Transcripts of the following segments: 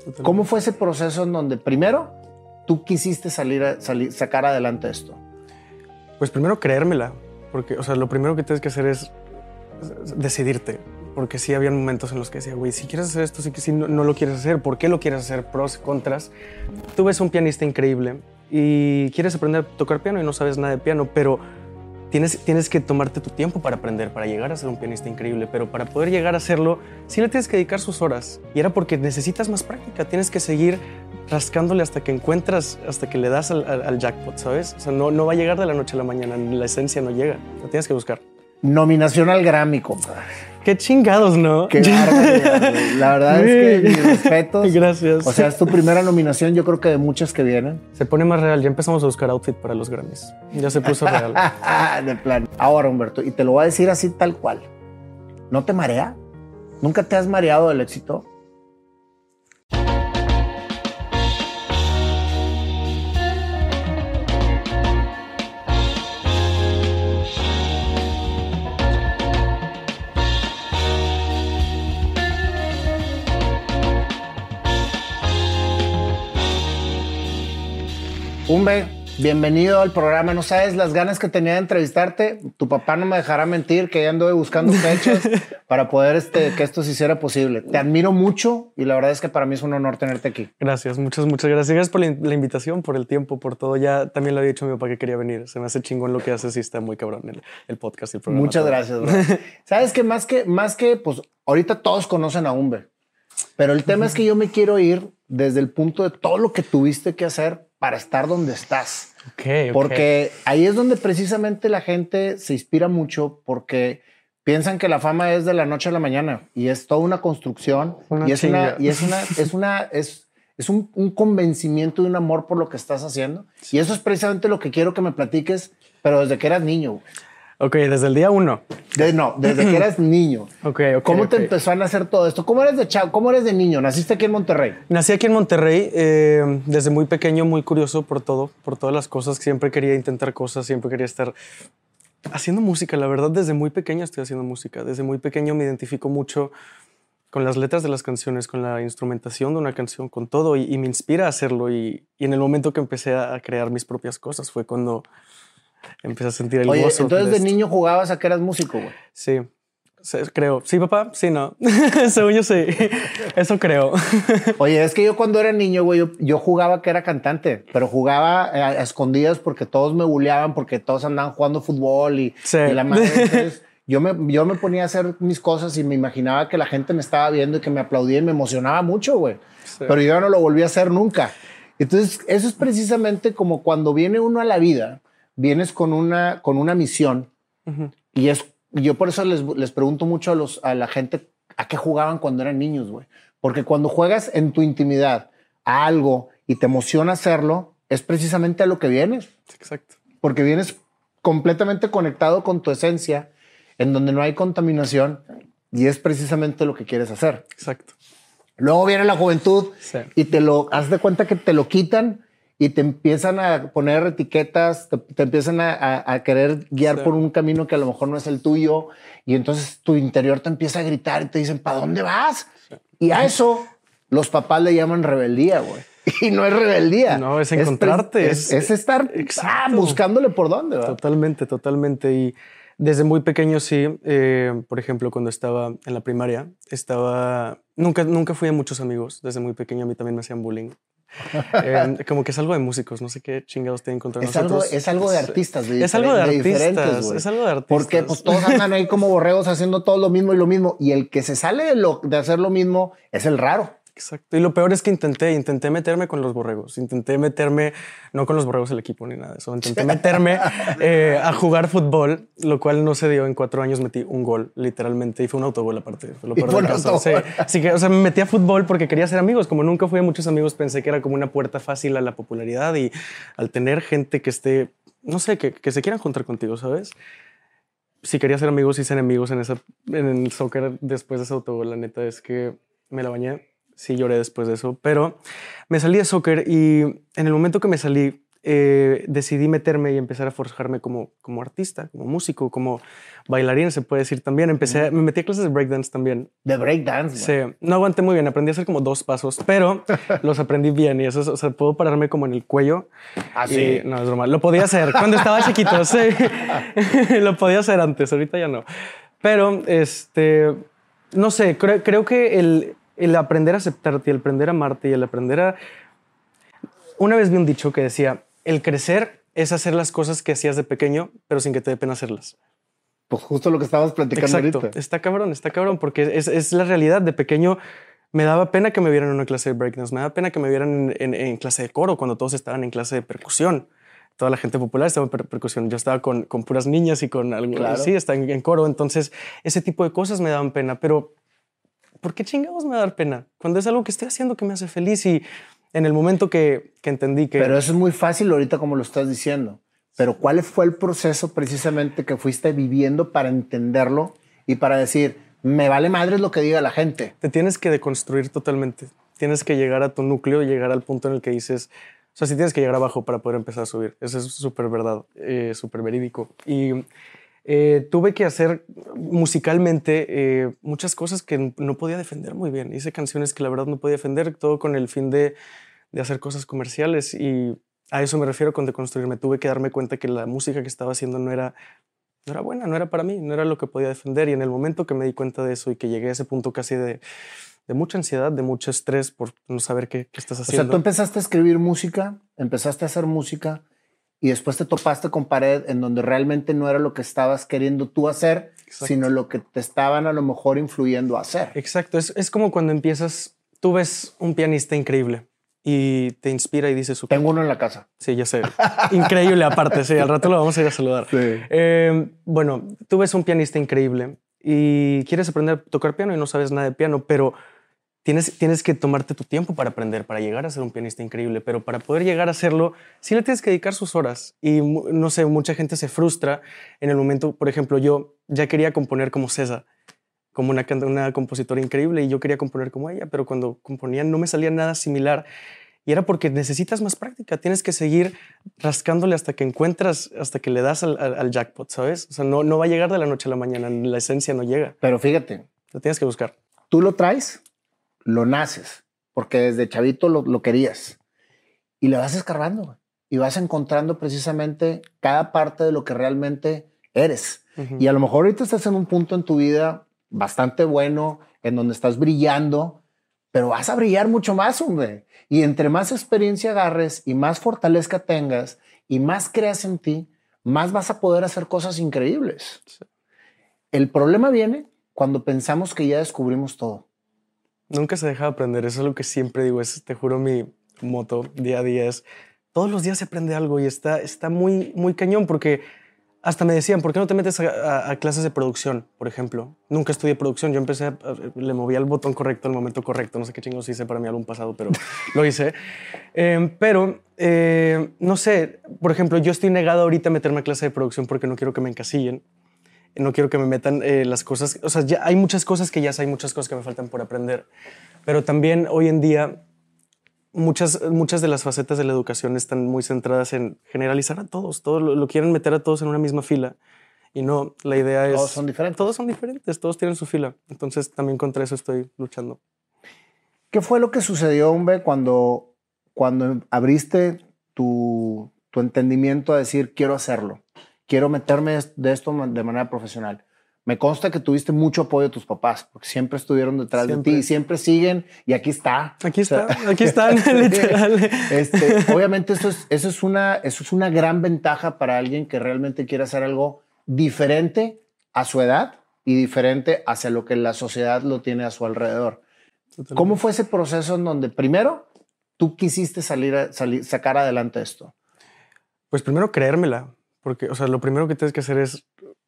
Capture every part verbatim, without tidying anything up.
Totalmente. ¿Cómo fue ese proceso en donde primero tú quisiste salir, a, salir sacar adelante esto? Pues primero creérmela, porque, o sea, lo primero que tienes que hacer es decidirte, porque sí había momentos en los que decía, güey, si quieres hacer esto, si, si no, no lo quieres hacer, ¿por qué lo quieres hacer? Pros, contras. Tú ves un pianista increíble y quieres aprender a tocar piano y no sabes nada de piano, pero tienes, tienes que tomarte tu tiempo para aprender, para llegar a ser un pianista increíble, pero para poder llegar a hacerlo, sí le tienes que dedicar sus horas. Y era porque necesitas más práctica, tienes que seguir rascándole hasta que encuentras, hasta que le das al, al, al jackpot, ¿sabes? O sea, no, no va a llegar de la noche a la mañana, la esencia no llega, lo tienes que buscar. Nominación al Grammy, compadre. Qué chingados, ¿no? Qué barbaridad, güey. La verdad es que mis respetos. Gracias. O sea, es tu primera nominación, yo creo que de muchas que vienen. Se pone más real, ya empezamos a buscar outfit para los Grammys. Ya se puso real. De plan. Ahora, Humberto, y te lo voy a decir así tal cual. ¿No te marea? ¿Nunca te has mareado del éxito? Humbe, bienvenido al programa. No sabes las ganas que tenía de entrevistarte. Tu papá no me dejará mentir que ya anduve buscando fechas para poder este, que esto se hiciera posible. Te admiro mucho y la verdad es que para mí es un honor tenerte aquí. Gracias, muchas, muchas gracias. Gracias por la, la invitación, por el tiempo, por todo. Ya también le había dicho a mi papá que quería venir. Se me hace chingón lo que haces y está muy cabrón el, el podcast y el programa. Muchas todo. gracias, bro. Sabes que más que, más que, pues ahorita todos conocen a Humbe, pero el tema uh-huh. es que yo me quiero ir desde el punto de todo lo que tuviste que hacer para estar donde estás. Okay, okay. Porque ahí es donde precisamente la gente se inspira mucho porque piensan que la fama es de la noche a la mañana y es toda una construcción una y es chinga. una y es una es una es es un, un convencimiento y un amor por lo que estás haciendo. Sí. Y eso es precisamente lo que quiero que me platiques, pero desde que eras niño. Güey. Ok, desde el día uno. De, no, desde que eras niño. Ok, ok. ¿Cómo okay. te empezó a nacer todo esto? ¿Cómo eres de chavo? ¿Cómo eres de niño? ¿Naciste aquí en Monterrey? Nací aquí en Monterrey, eh, desde muy pequeño, muy curioso por todo, por todas las cosas. Siempre quería intentar cosas, siempre quería estar haciendo música. La verdad, desde muy pequeño estoy haciendo música. Desde muy pequeño me identifico mucho con las letras de las canciones, con la instrumentación de una canción, con todo. Y, y me inspira a hacerlo. Y, y en el momento que empecé a crear mis propias cosas fue cuando empecé a sentir el Oye, gozo. entonces de, de niño jugabas a que eras músico, güey. Sí, creo. Sí, papá, sí, no. Según yo sí. Eso creo. Oye, es que yo cuando era niño, güey, yo, yo jugaba que era cantante, pero jugaba a, a escondidas porque todos me bulleaban, porque todos andaban jugando fútbol y, sí. y la madre. Entonces, yo me, yo me ponía a hacer mis cosas y me imaginaba que la gente me estaba viendo y que me aplaudía y me emocionaba mucho, güey. Sí. Pero yo no lo volví a hacer nunca. Entonces, eso es precisamente como cuando viene uno a la vida, vienes con una, con una misión uh-huh. y es, yo por eso les, les pregunto mucho a, los, a la gente a qué jugaban cuando eran niños, güey. Porque cuando juegas en tu intimidad a algo y te emociona hacerlo, es precisamente a lo que vienes. Exacto. Porque vienes completamente conectado con tu esencia, en donde no hay contaminación y es precisamente lo que quieres hacer. Exacto. Luego viene la juventud sí. y te lo, haz de cuenta que te lo quitan y te empiezan a poner etiquetas, te, te empiezan a, a, a querer guiar sí. por un camino que a lo mejor no es el tuyo y entonces tu interior te empieza a gritar y te dicen, ¿para dónde vas? Sí. Y a eso los papás le llaman rebeldía, güey. Y no es rebeldía. No, es encontrarte. Es, es, es estar ah, buscándole por dónde, ¿verdad? Totalmente, totalmente. Y desde muy pequeño sí, eh, por ejemplo, cuando estaba en la primaria, estaba... Nunca, nunca fui a muchos amigos. Desde muy pequeño a mí también me hacían bullying. eh, como que es algo de músicos, no sé qué chingados tienen contra es nosotros. Algo, es algo de artistas, de, es algo de, de artistas, diferentes, es algo de artistas. Porque pues todos andan ahí como borregos haciendo todo lo mismo y lo mismo. Y el que se sale de, lo, de hacer lo mismo es el raro. Exacto. Y lo peor es que intenté, intenté meterme con los borregos. Intenté meterme, no con los borregos el equipo ni nada de eso. Intenté meterme eh, a jugar fútbol, lo cual no se dio. En cuatro años metí un gol, literalmente. Y fue un autogol aparte. Fue lo peor del caso. Sí. Así que, o sea, me metí a fútbol porque quería hacer amigos. Como nunca fui a muchos amigos, pensé que era como una puerta fácil a la popularidad. Y al tener gente que esté, no sé, que, que se quieran juntar contigo, ¿sabes? Si quería ser amigos, hice enemigos en, esa, en el soccer después de ese autogol. La neta es que me la bañé. Sí lloré después de eso, pero me salí de soccer y en el momento que me salí eh, decidí meterme y empezar a forjarme como, como artista, como músico, como bailarín, se puede decir también. Empecé, mm. me metí a clases de breakdance también. ¿De breakdance? Sí. No aguanté muy bien, aprendí a hacer como dos pasos, pero los aprendí bien y eso, o sea, puedo pararme como en el cuello. Ah, sí. No, es normal. Lo podía hacer cuando estaba chiquito, sí. Lo podía hacer antes, ahorita ya no. Pero, este, no sé, creo, creo que el, el aprender a aceptarte, el aprender a amarte y el aprender a... Una vez vi un dicho que decía, el crecer es hacer las cosas que hacías de pequeño, pero sin que te dé pena hacerlas. Pues justo lo que estabas platicando. Exacto. Ahorita. Está cabrón, está cabrón, porque es, es la realidad. De pequeño me daba pena que me vieran en una clase de breakdance, me daba pena que me vieran en, en, en clase de coro cuando todos estaban en clase de percusión. Toda la gente popular estaba en per percusión. Yo estaba con, con puras niñas y con algo. Claro. Sí, está en, en coro. Entonces, ese tipo de cosas me daban pena. Pero, ¿por qué chingados me va a dar pena? Cuando es algo que estoy haciendo que me hace feliz y en el momento que, que entendí que... Pero eso es muy fácil ahorita como lo estás diciendo. Pero ¿cuál fue el proceso precisamente que fuiste viviendo para entenderlo y para decir, me vale madres lo que diga la gente? Te tienes que deconstruir totalmente. Tienes que llegar a tu núcleo, llegar al punto en el que dices... O sea, sí tienes que llegar abajo para poder empezar a subir. Eso es súper verdad, eh, súper verídico. Y eh, tuve que hacer musicalmente eh, muchas cosas que no podía defender muy bien. Hice canciones que la verdad no podía defender, todo con el fin de, de hacer cosas comerciales. Y a eso me refiero con deconstruirme. Tuve que darme cuenta que la música que estaba haciendo no era, no era buena, no era para mí, no era lo que podía defender. Y en el momento que me di cuenta de eso y que llegué a ese punto casi de... de mucha ansiedad, de mucho estrés por no saber qué, qué estás haciendo. O sea, tú empezaste a escribir música, empezaste a hacer música y después te topaste con pared en donde realmente no era lo que estabas queriendo tú hacer, exacto, sino lo que te estaban a lo mejor influyendo a hacer. Exacto. Es, es como cuando empiezas, tú ves un pianista increíble y te inspira y dices... Tengo uno en la casa. Sí, ya sé. Increíble aparte, sí. Al rato lo vamos a ir a saludar. Sí. Eh, bueno, tú ves un pianista increíble y quieres aprender a tocar piano y no sabes nada de piano, pero... Tienes, tienes que tomarte tu tiempo para aprender, para llegar a ser un pianista increíble, pero para poder llegar a hacerlo, sí le tienes que dedicar sus horas. Y no sé, mucha gente se frustra en el momento, por ejemplo, yo ya quería componer como César, como una, una compositora increíble, y yo quería componer como ella, pero cuando componía no me salía nada similar. Y era porque necesitas más práctica, tienes que seguir rascándole hasta que encuentras, hasta que le das al, al, al jackpot, ¿sabes? O sea, no, no va a llegar de la noche a la mañana, la esencia no llega. Pero fíjate. Lo tienes que buscar. Tú lo traes, lo naces, porque desde chavito lo, lo querías y le vas escarbando y vas encontrando precisamente cada parte de lo que realmente eres. Uh-huh. Y a lo mejor ahorita estás en un punto en tu vida bastante bueno, en donde estás brillando, pero vas a brillar mucho más, hombre. Y entre más experiencia agarres y más fortaleza tengas y más creas en ti, más vas a poder hacer cosas increíbles. Sí. El problema viene cuando pensamos que ya descubrimos todo. Nunca se deja de aprender. Eso es lo que siempre digo. Es, te juro, mi moto día a día es todos los días se aprende algo y está, está muy, muy cañón porque hasta me decían, ¿por qué no te metes a, a, a clases de producción, por ejemplo? Nunca estudié producción. Yo empecé, a, a, le movía el botón correcto al momento correcto. No sé qué chingos hice para mi álbum pasado, pero lo hice. Eh, pero, eh, no sé, por ejemplo, yo estoy negado ahorita a meterme a clase de producción porque no quiero que me encasillen. No quiero que me metan eh, las cosas. O sea, ya hay muchas cosas que ya sé, hay muchas cosas que me faltan por aprender. Pero también hoy en día muchas, muchas de las facetas de la educación están muy centradas en generalizar a todos. Todos lo, lo quieren meter a todos en una misma fila. Y no, la idea es... Todos son diferentes. Todos son diferentes, todos tienen su fila. Entonces también contra eso estoy luchando. ¿Qué fue lo que sucedió, hombre, cuando, cuando abriste tu, tu entendimiento a decir quiero hacerlo? Quiero meterme de esto de manera profesional. Me consta que tuviste mucho apoyo de tus papás, porque siempre estuvieron detrás siempre. de ti y siempre siguen. Y aquí está. Aquí está, o sea, aquí están, literal. Este, obviamente eso es, eso, es una, eso es una gran ventaja para alguien que realmente quiere hacer algo diferente a su edad y diferente hacia lo que la sociedad lo tiene a su alrededor. Totalmente. ¿Cómo fue ese proceso en donde primero tú quisiste salir, a, salir sacar adelante esto? Pues primero creérmela. Porque, o sea, lo primero que tienes que hacer es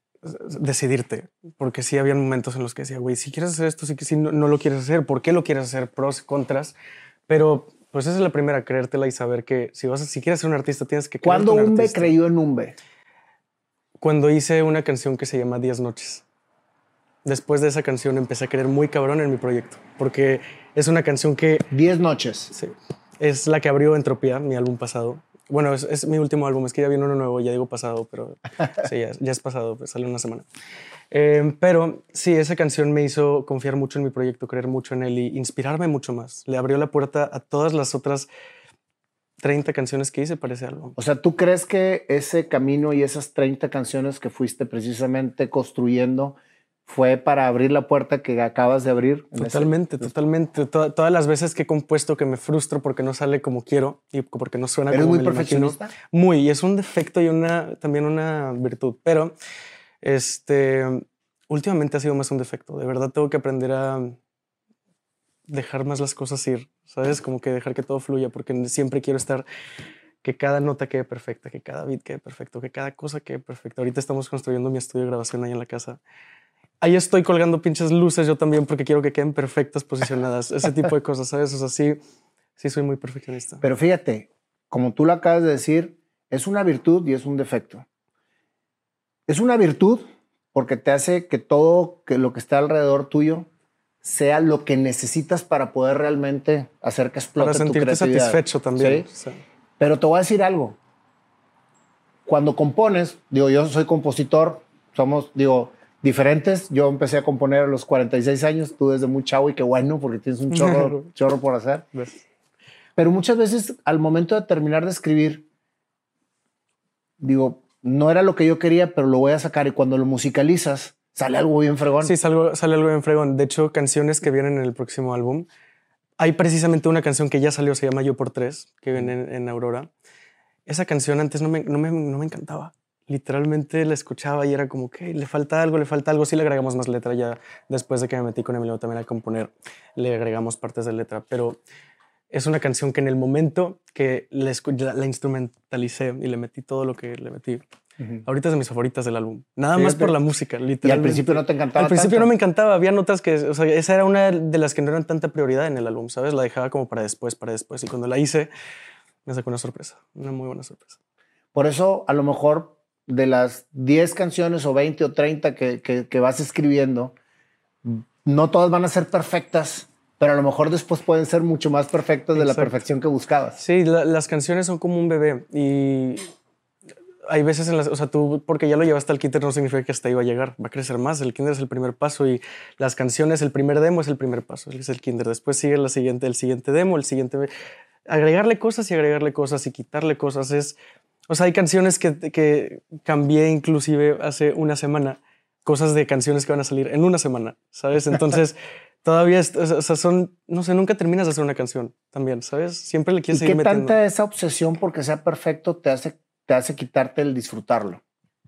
decidirte. Porque sí había momentos en los que decía, güey, si quieres hacer esto, sí que sí, no, no lo quieres hacer. ¿Por qué lo quieres hacer? Pros, contras. Pero, pues esa es la primera, creértela y saber que si vas a, si quieres ser un artista, tienes que creerte ¿Cuándo un Umbe artista. creyó en Umbe? Cuando hice una canción que se llama Diez Noches. Después de esa canción empecé a creer muy cabrón en mi proyecto. Porque es una canción que... Diez Noches. Sí. Es la que abrió Entropía, mi álbum pasado. Bueno, es, es mi último álbum. Es que ya viene uno nuevo, ya digo pasado, pero sí, ya, ya es pasado, pues sale una semana. Eh, pero sí, esa canción me hizo confiar mucho en mi proyecto, creer mucho en él y inspirarme mucho más. Le abrió la puerta a todas las otras treinta canciones que hice para ese álbum. O sea, ¿tú crees que ese camino y esas treinta canciones que fuiste precisamente construyendo fue para abrir la puerta que acabas de abrir? Totalmente, ese... totalmente. Toda, todas las veces que he compuesto que me frustro porque no sale como quiero y porque no suena ¿Eres como muy me perfeccionista? Imagino. Muy, y es un defecto y una, también una virtud. Pero este, últimamente ha sido más un defecto. De verdad tengo que aprender a dejar más las cosas ir, ¿sabes? Como que dejar que todo fluya, porque siempre quiero estar, que cada nota quede perfecta, que cada beat quede perfecto, que cada cosa quede perfecta. Ahorita estamos construyendo mi estudio de grabación ahí en la casa. Ahí estoy colgando pinches luces yo también porque quiero que queden perfectas, posicionadas, ese tipo de cosas, ¿sabes? O sea, sí, sí soy muy perfeccionista. Pero fíjate, como tú lo acabas de decir, es una virtud y es un defecto. Es una virtud porque te hace que todo que lo que está alrededor tuyo sea lo que necesitas para poder realmente hacer que explote tu creatividad. Para sentirte satisfecho también. ¿Sí? Sí. Pero te voy a decir algo. Cuando compones, digo, yo soy compositor, somos, digo, diferentes. Yo empecé a componer a los cuarenta y seis años, tú desde muy chavo y qué bueno, porque tienes un chorro, chorro por hacer. ¿Ves? Pero muchas veces al momento de terminar de escribir, digo, no era lo que yo quería, pero lo voy a sacar. Y cuando lo musicalizas, sale algo bien fregón. Sí, sale, sale algo bien fregón. De hecho, canciones que vienen en el próximo álbum. Hay precisamente una canción que ya salió, se llama Yo por Tres, que viene en, en Aurora. Esa canción antes no me, no, me, no me encantaba. Literalmente la escuchaba y era como que le falta algo, le falta algo. Sí le agregamos más letra ya después de que me metí con Emilio también a componer. Le agregamos partes de letra, pero es una canción que en el momento que la, la, la instrumentalicé y le metí todo lo que le metí, uh-huh. Ahorita es de mis favoritas del álbum. Nada Fíjate. Más por la música, literalmente. Y al principio no te encantaba Al principio tanto. no me encantaba. Había notas que, o sea, esa era una de las que no eran tanta prioridad en el álbum, ¿sabes? La dejaba como para después, para después. Y cuando la hice, me sacó una sorpresa, una muy buena sorpresa. Por eso, a lo mejor, de las diez canciones o veinte o treinta que, que, que vas escribiendo, no todas van a ser perfectas, pero a lo mejor después pueden ser mucho más perfectas de Exacto. La perfección que buscabas. Sí, la, las canciones son como un bebé y hay veces en las, o sea, tú porque ya lo llevaste al kinder no significa que hasta ahí va a llegar, va a crecer más. El kinder es el primer paso y las canciones, el primer demo es el primer paso, es el kinder. Después sigue la siguiente, el siguiente demo, el siguiente, agregarle cosas y agregarle cosas y quitarle cosas es, o sea, hay canciones que, que cambié inclusive hace una semana, cosas de canciones que van a salir en una semana, ¿sabes? Entonces todavía, es, o sea, son, no sé, nunca terminas de hacer una canción también, ¿sabes? Siempre le quieres seguir metiendo. ¿Y qué tanta esa obsesión porque sea perfecto te hace, te hace quitarte el disfrutarlo?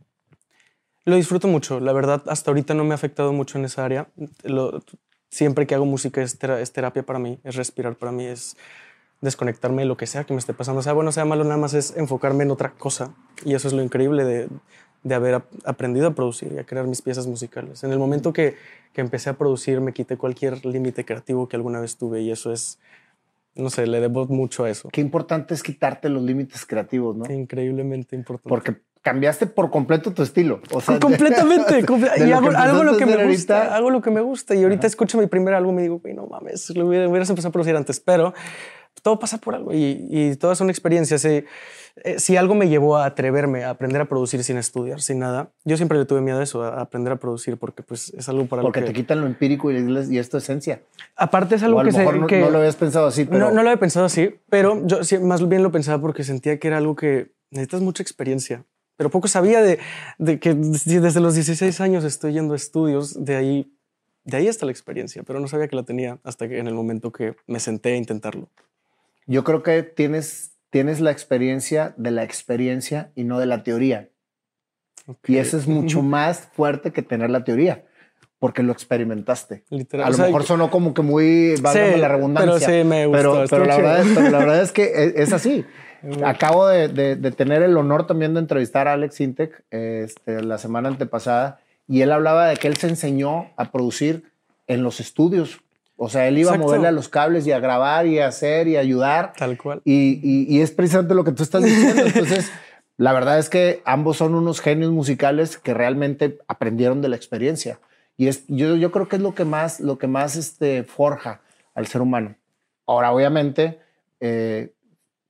Lo disfruto mucho, la verdad, hasta ahorita no me ha afectado mucho en esa área. Lo, siempre que hago música es, tera, es terapia para mí, es respirar para mí, es desconectarme de lo que sea que me esté pasando. Sea bueno, sea malo, nada más es enfocarme en otra cosa. Y eso es lo increíble de, de haber ap aprendido a producir y a crear mis piezas musicales. En el momento que, que empecé a producir, me quité cualquier límite creativo que alguna vez tuve y eso es, no sé, le debo mucho a eso. Qué importante es quitarte los límites creativos, ¿no? Increíblemente importante. Porque cambiaste por completo tu estilo. O sea, completamente. De, comple de y hago, hago lo que me gusta. Ahorita. Hago lo que me gusta. Y ahorita Ajá. escucho mi primer álbum y digo, güey, no mames, lo hubiera, hubieras empezado a producir antes. Pero todo pasa por algo y, y todas son experiencias. Si, eh, si algo me llevó a atreverme a aprender a producir sin estudiar, sin nada, yo siempre le tuve miedo a eso, a aprender a producir, porque pues es algo para porque lo que... te quitan lo empírico y, y es tu esencia. Aparte es algo o a que... lo mejor se, no, que no lo habías pensado así, pero... No, no lo había pensado así, pero yo sí, más bien lo pensaba porque sentía que era algo que necesitas mucha experiencia. Pero poco sabía de, de que desde los dieciséis años estoy yendo a estudios, de ahí, de ahí está la experiencia, pero no sabía que la tenía hasta que en el momento que me senté a intentarlo. Yo creo que tienes, tienes la experiencia de la experiencia y no de la teoría. Okay. Y eso es mucho más fuerte que tener la teoría, porque lo experimentaste. Literal. A lo o sea, mejor sonó como que muy, válgame sí, la redundancia. Pero sí, me gustó. Pero, pero, la, verdad es, pero la verdad es que es, es así. Acabo de, de, de tener el honor también de entrevistar a Alex Intec este, la semana antepasada y él hablaba de que él se enseñó a producir en los estudios. O sea, él iba Exacto. a moverle a los cables y a grabar y a hacer y a ayudar. Tal cual. Y, y, y es precisamente lo que tú estás diciendo. Entonces, la verdad es que ambos son unos genios musicales que realmente aprendieron de la experiencia. Y es, yo, yo creo que es lo que más, lo que más este, forja al ser humano. Ahora, obviamente... Eh,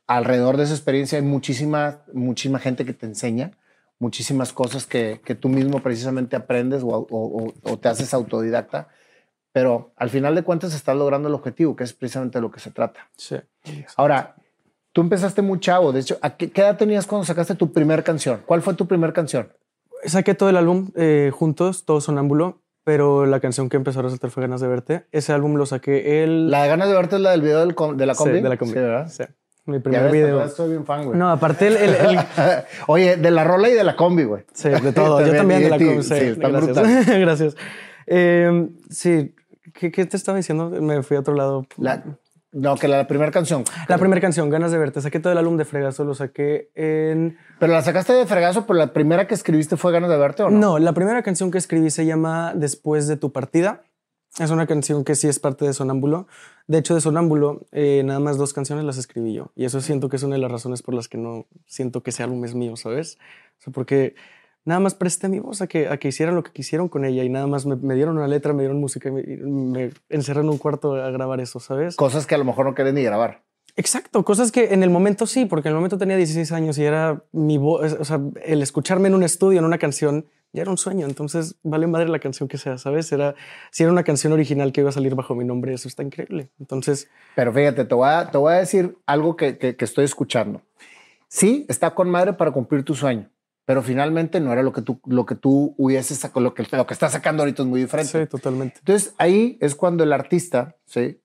alrededor de esa experiencia hay muchísima, muchísima gente que te enseña, muchísimas cosas que, que tú mismo precisamente aprendes o, o, o, o te haces autodidacta, pero al final de cuentas estás logrando el objetivo, que es precisamente de lo que se trata. Sí. Ahora, tú empezaste muy chavo. De hecho, ¿a qué, qué edad tenías cuando sacaste tu primer canción? ¿Cuál fue tu primer canción? Saqué todo el álbum eh, juntos, todo sonámbulo, pero la canción que empezó a resaltar fue Ganas de Verte. Ese álbum lo saqué el... La de Ganas de Verte es la del video del, de la combi. Sí, de la combi. Sí, ¿verdad? Sí. Mi primer ya ves, video. Estoy bien fan, güey. No, aparte el... el, el... Oye, de la rola y de la combi, güey. Sí, de todo. Yo también de la combi. Sí, sí, está gracias. brutal. Gracias. Eh, sí, ¿Qué, ¿qué te estaba diciendo? Me fui a otro lado. La, no, que la primera canción. La primera canción, Ganas de Verte. Saqué todo el álbum de Fregazo, lo saqué en... ¿Pero la sacaste de fregazo, pero la primera que escribiste fue Ganas de Verte o no? No, la primera canción que escribí se llama Después de tu partida. Es una canción que sí es parte de Sonámbulo. De hecho, de Sonámbulo, eh, nada más dos canciones las escribí yo. Y eso siento que es una de las razones por las que no siento que ese álbum es mío, ¿sabes? O sea, porque nada más presté mi voz a que, a que hicieran lo que quisieron con ella y nada más me, me dieron una letra, me dieron música y me, me encerré en un cuarto a grabar eso, ¿sabes? Cosas que a lo mejor no querés ni grabar. Exacto, cosas que en el momento sí, porque en el momento tenía dieciséis años y era mi voz, o sea, el escucharme en un estudio, en una canción, ya era un sueño. Entonces, vale madre la canción que sea, ¿sabes? Era, si era una canción original que iba a salir bajo mi nombre, eso está increíble. Entonces... Pero fíjate, te voy a, te voy a decir algo que, que, que estoy escuchando. Sí, está con madre para cumplir tu sueño, pero finalmente no era lo que tú, lo que tú hubieses sacado, lo que, lo que estás sacando ahorita es muy diferente. Sí, totalmente. Entonces, ahí es cuando el artista, ¿sí?,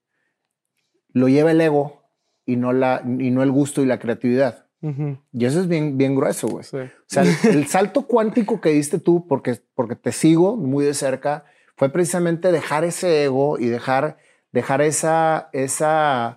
lo lleva el ego y no, la, y no el gusto y la creatividad. Uh-huh. Y eso es bien, bien grueso, güey. Sí. O sea, el, el salto cuántico que diste tú, porque, porque te sigo muy de cerca, fue precisamente dejar ese ego y dejar, dejar esa, esa,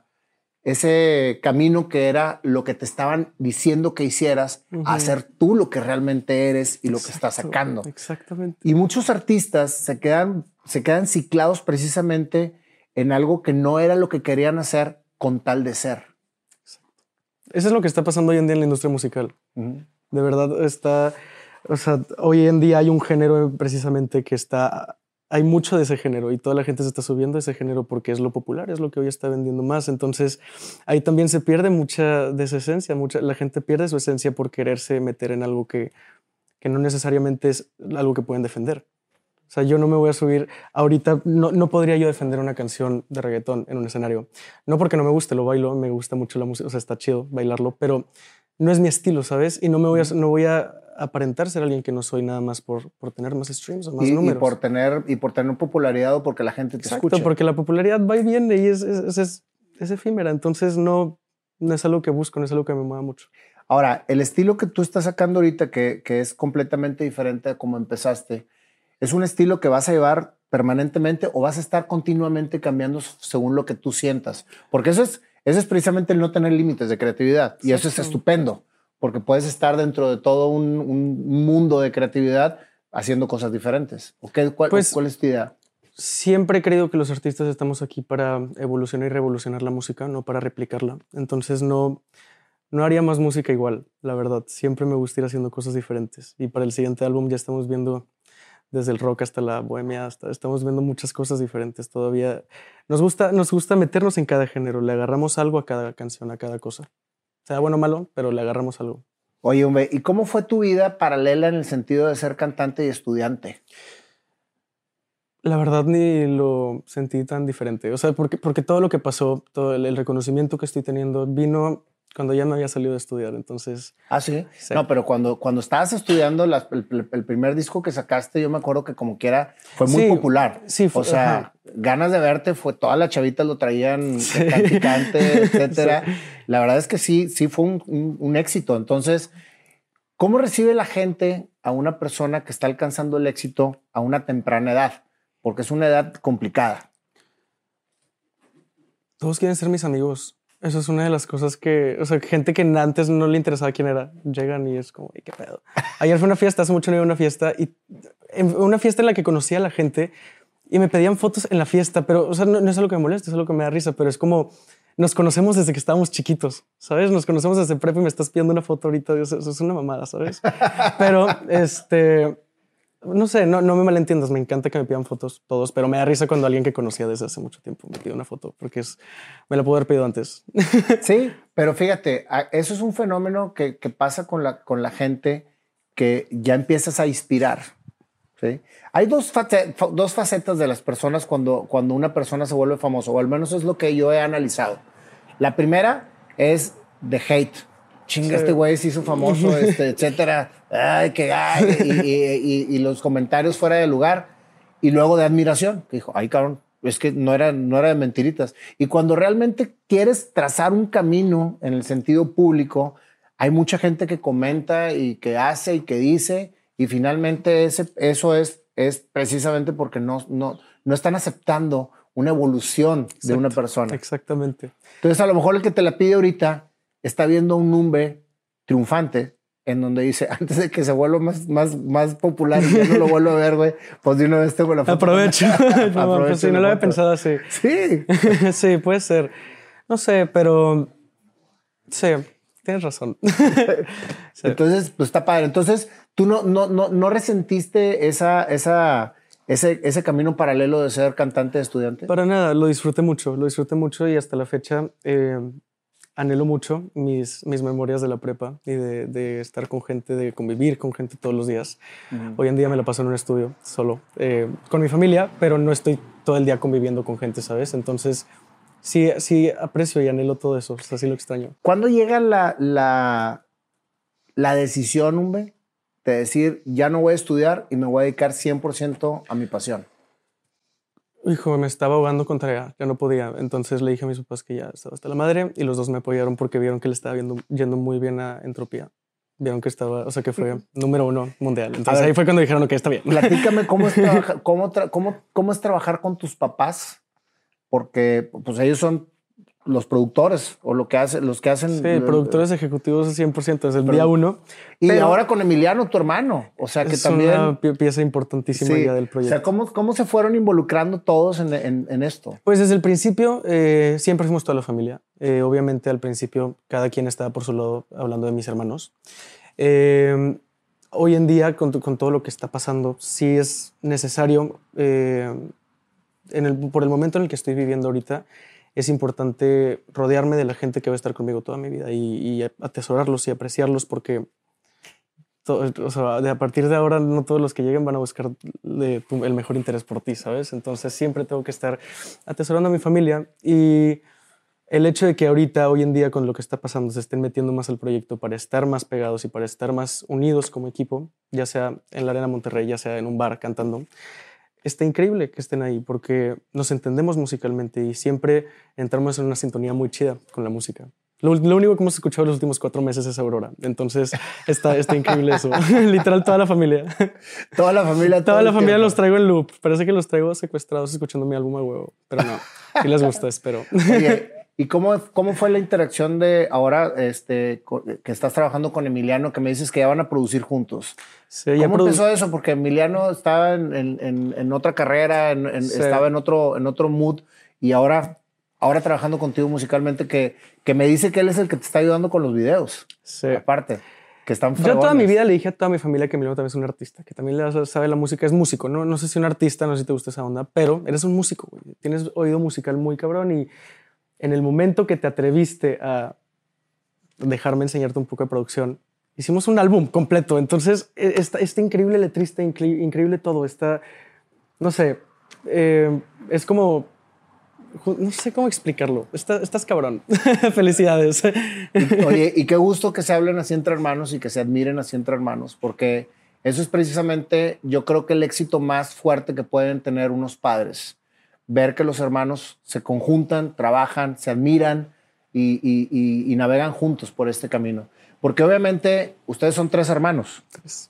ese camino que era lo que te estaban diciendo que hicieras, uh-huh, a hacer tú lo que realmente eres y lo Exacto, que estás sacando. Exactamente. Y muchos artistas se quedan, se quedan ciclados precisamente en algo que no era lo que querían hacer con tal de ser. Eso es lo que está pasando hoy en día en la industria musical. Uh-huh. De verdad está, o sea, hoy en día hay un género precisamente que está, hay mucho de ese género y toda la gente se está subiendo a ese género porque es lo popular, es lo que hoy está vendiendo más. Entonces ahí también se pierde mucha de esa esencia, mucha, la gente pierde su esencia por quererse meter en algo que, que no necesariamente es algo que pueden defender. O sea, yo no me voy a subir ahorita, no, no podría yo defender una canción de reggaetón en un escenario. No porque no me guste, lo bailo, me gusta mucho la música, o sea, está chido bailarlo, pero no es mi estilo, ¿sabes? Y no me voy a, no voy a aparentar ser alguien que no soy nada más por, por tener más streams o más y, números. Y por, tener, y por tener popularidad o porque la gente te Exacto, escucha. Porque la popularidad va y viene y es, es, es, es efímera, entonces no, no es algo que busco, no es algo que me mueva mucho. Ahora, el estilo que tú estás sacando ahorita, que, que es completamente diferente a como empezaste, ¿es un estilo que vas a llevar permanentemente o vas a estar continuamente cambiando según lo que tú sientas? Porque eso es, eso es precisamente el no tener límites de creatividad. Y eso es estupendo, porque puedes estar dentro de todo un, un mundo de creatividad haciendo cosas diferentes. ¿O qué, cuál, pues, ¿Cuál es tu idea? Siempre he creído que los artistas estamos aquí para evolucionar y revolucionar la música, no para replicarla. Entonces no, no haría más música igual, la verdad. Siempre me gusta ir haciendo cosas diferentes. Y para el siguiente álbum ya estamos viendo... desde el rock hasta la bohemia, hasta estamos viendo muchas cosas diferentes todavía. Nos gusta, nos gusta meternos en cada género, le agarramos algo a cada canción, a cada cosa. Sea bueno o malo, pero le agarramos algo. Oye, hombre, ¿y cómo fue tu vida paralela en el sentido de ser cantante y estudiante? La verdad ni lo sentí tan diferente. O sea, porque, porque todo lo que pasó, todo el, el reconocimiento que estoy teniendo vino... cuando ya me había salido de estudiar, entonces... ¿Ah, sí? sí. No, pero cuando, cuando estabas estudiando la, el, el primer disco que sacaste, yo me acuerdo que como quiera fue muy sí, popular. Sí, fue, o sea, ajá. Ganas de Verte fue... Todas las chavitas lo traían, sí. Picante, etcétera. Sí. La verdad es que sí, sí fue un, un, un éxito. Entonces, ¿cómo recibe la gente a una persona que está alcanzando el éxito a una temprana edad? Porque es una edad complicada. Todos quieren ser mis amigos. Eso es una de las cosas que, o sea, gente que antes no le interesaba quién era, llegan y es como, ¿qué pedo? Ayer fue una fiesta, hace mucho no iba a una fiesta, y en una fiesta en la que conocí a la gente y me pedían fotos en la fiesta, pero, o sea, no, no es algo que me molesta, es algo que me da risa, pero es como, nos conocemos desde que estábamos chiquitos, ¿sabes? Nos conocemos desde prepa y me estás pidiendo una foto ahorita, eso, eso es una mamada, ¿sabes? Pero, este... no sé, no, no me malentiendas, me encanta que me pidan fotos todos, pero me da risa cuando alguien que conocía desde hace mucho tiempo me pide una foto, porque es, me la puedo haber pedido antes. Sí, Pero fíjate, eso es un fenómeno que, que pasa con la, con la gente que ya empiezas a inspirar. ¿Sí? Hay dos, face, dos facetas de las personas cuando, cuando una persona se vuelve famosa, o al menos es lo que yo he analizado. La primera es de hate. Chinga, sí. Este güey se hizo famoso, este, etcétera. Ay, qué ay, y, y, y, y los comentarios fuera de lugar. Y luego de admiración, que dijo, ay, cabrón, es que no era, no era de mentiritas. Y cuando realmente quieres trazar un camino en el sentido público, hay mucha gente que comenta y que hace y que dice, y finalmente ese, eso es, es precisamente porque no, no, no están aceptando una evolución Exacto, de una persona. Exactamente. Entonces, a lo mejor el que te la pide ahorita está viendo un Numbe triunfante en donde dice, antes de que se vuelva más, más, más popular y ya no lo vuelvo a ver, güey, pues de una vez tengo la foto. Aprovecho. no, Aprovecho pues, si no lo había pensado así. Sí. sí, puede ser. No sé, pero sí, tienes razón. sí. Entonces, pues está padre. Entonces, tú no, no, no, no resentiste esa, esa, ese, ese camino paralelo de ser cantante de estudiante. Para nada, lo disfruté mucho, lo disfruté mucho y hasta la fecha eh, anhelo mucho mis, mis memorias de la prepa y de, de estar con gente, de convivir con gente todos los días. Uh-huh. Hoy en día me la paso en un estudio solo, eh, con mi familia, pero no estoy todo el día conviviendo con gente, ¿sabes? Entonces, sí, sí aprecio y anhelo todo eso, o sea, sí lo extraño. ¿Cuándo llega la, la, la decisión, hombre, de decir, ya no voy a estudiar y me voy a dedicar cien por ciento a mi pasión? Hijo, me estaba ahogando con tarea, ya no podía. Entonces le dije a mis papás que ya estaba hasta la madre y los dos me apoyaron porque vieron que le estaba viendo, yendo muy bien a Entropía. Vieron que estaba, o sea, que fue número uno mundial. Entonces ver, ahí fue cuando dijeron, ok, está bien. Platícame cómo es, trabaja, cómo, tra cómo, cómo es trabajar con tus papás, porque pues ellos son los productores o lo que hacen, los que hacen. Sí, productores ejecutivos cien por ciento desde el día uno. Y ahora con Emiliano, tu hermano. O sea que es también. Es una pieza importantísima sí, ya del proyecto. O sea, ¿cómo, cómo se fueron involucrando todos en, en, en esto? Pues desde el principio eh, siempre fuimos toda la familia. Eh, obviamente al principio cada quien estaba por su lado hablando de mis hermanos. Eh, hoy en día con, con todo lo que está pasando sí es necesario, eh, en el, por el momento en el que estoy viviendo ahorita, es importante rodearme de la gente que va a estar conmigo toda mi vida y, y atesorarlos y apreciarlos porque todo, o sea, de a partir de ahora no todos los que lleguen van a buscar de, tu, el mejor interés por ti, ¿sabes? Entonces siempre tengo que estar atesorando a mi familia y el hecho de que ahorita, hoy en día, con lo que está pasando, se estén metiendo más al proyecto para estar más pegados y para estar más unidos como equipo, ya sea en la Arena Monterrey, ya sea en un bar cantando, está increíble que estén ahí porque nos entendemos musicalmente y siempre entramos en una sintonía muy chida con la música. Lo, lo único que hemos escuchado los últimos cuatro meses es Aurora. Entonces está, está increíble eso. Literal, toda la familia. Toda la familia. Toda la familia los traigo en loop. Parece que los traigo secuestrados escuchando mi álbum a huevo. Pero no, sí les gusta, espero. Oye, ¿y cómo, cómo fue la interacción de ahora este, que estás trabajando con Emiliano, que me dices que ya van a producir juntos? Sí, ¿Cómo empezó eso? Porque Emiliano estaba en, en, en otra carrera, en, en, sí. estaba en otro, en otro mood y ahora, ahora trabajando contigo musicalmente, que, que me dice que él es el que te está ayudando con los videos. Sí. Aparte, que están fregones. Yo toda mi vida le dije a toda mi familia que Emiliano también es un artista, que también le sabe la música, es músico. No, no sé si un artista, no sé si te gusta esa onda, pero eres un músico, güey. Tienes oído musical muy cabrón y en el momento que te atreviste a dejarme enseñarte un poco de producción, hicimos un álbum completo. Entonces, está, está increíble letrista, incre increíble todo. Está, no sé, eh, es como, no sé cómo explicarlo. Está, estás cabrón. Felicidades. Oye, y qué gusto que se hablen así entre hermanos y que se admiren así entre hermanos, porque eso es precisamente, yo creo que el éxito más fuerte que pueden tener unos padres. Ver que los hermanos se conjuntan, trabajan, se admiran y, y, y, y navegan juntos por este camino. Porque obviamente ustedes son tres hermanos. Tres.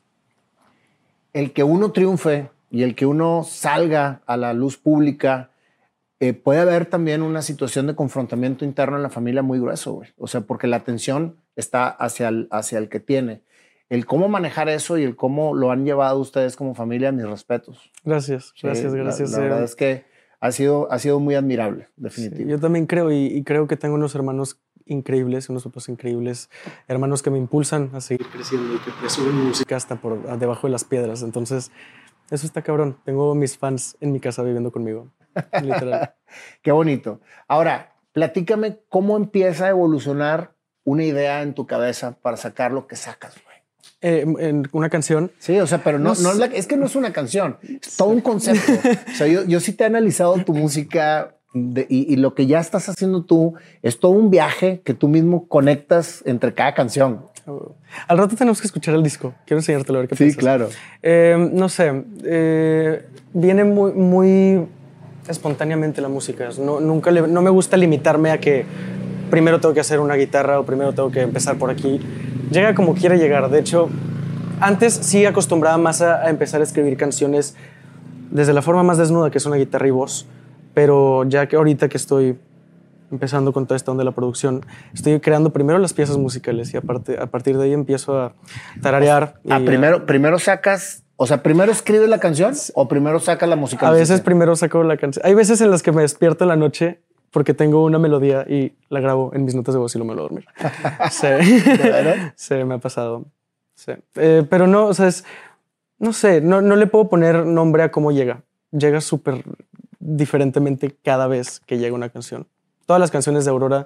El que uno triunfe y el que uno salga a la luz pública, eh, puede haber también una situación de confrontamiento interno en la familia muy grueso, güey. O sea, porque la atención está hacia el, hacia el que tiene. El cómo manejar eso y el cómo lo han llevado ustedes como familia, mis respetos. Gracias, sí, gracias, gracias. La, la verdad es que ha sido, ha sido muy admirable, definitivamente. Sí, yo también creo y, y creo que tengo unos hermanos increíbles, unos papás increíbles, hermanos que me impulsan a seguir creciendo y que presumen música hasta por debajo de las piedras. Entonces, eso está cabrón. Tengo mis fans en mi casa viviendo conmigo, literal. Qué bonito. Ahora, platícame cómo empieza a evolucionar una idea en tu cabeza para sacar lo que sacas, güey? Eh, en una canción. Sí, o sea, pero no, No no es, la, es que no es una canción, es todo un concepto. O sea, yo, yo sí te he analizado tu música de, y, y lo que ya estás haciendo tú es todo un viaje que tú mismo conectas entre cada canción. Oh. Al rato tenemos que escuchar el disco. Quiero enseñártelo a ver qué sí, piensas. Sí, claro. Eh, no sé, eh, viene muy, muy espontáneamente la música. No, nunca le, no me gusta limitarme a que primero tengo que hacer una guitarra o primero tengo que empezar por aquí. Llega como quiere llegar. De hecho, antes sí acostumbraba más a, a empezar a escribir canciones desde la forma más desnuda, que es una guitarra y voz. Pero ya que ahorita que estoy empezando con toda esta onda de la producción, estoy creando primero las piezas musicales y aparte, a partir de ahí empiezo a tararear. Ah, y primero, a, primero sacas, o sea, primero escribes la canción o primero sacas la música. A veces primero saco la canción. Hay veces en las que me despierto en la noche porque tengo una melodía y la grabo en mis notas de voz y no me lo dormir. Sí. ¿De verdad? Sí, me ha pasado. Sí. Eh, pero no, o sea, es, no sé, no, no le puedo poner nombre a cómo llega. Llega súper diferentemente cada vez que llega una canción. Todas las canciones de Aurora,